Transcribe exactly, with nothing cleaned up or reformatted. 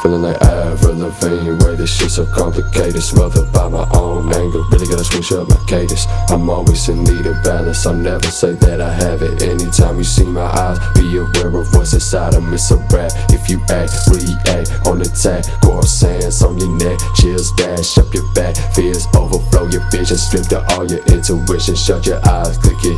Feeling like Avril Lavigne, way this shit so complicated. Smothered by my own anger, really gotta switch up my cadence. I'm always in need of balance, I'll never say that I have it. Anytime you see my eyes, be aware of what's inside them. It's a rap, if you act, react on attack. Coral sands on your neck, chills dash up your back. Fears overflow your vision, strip to all your intuition. Shut your eyes, click your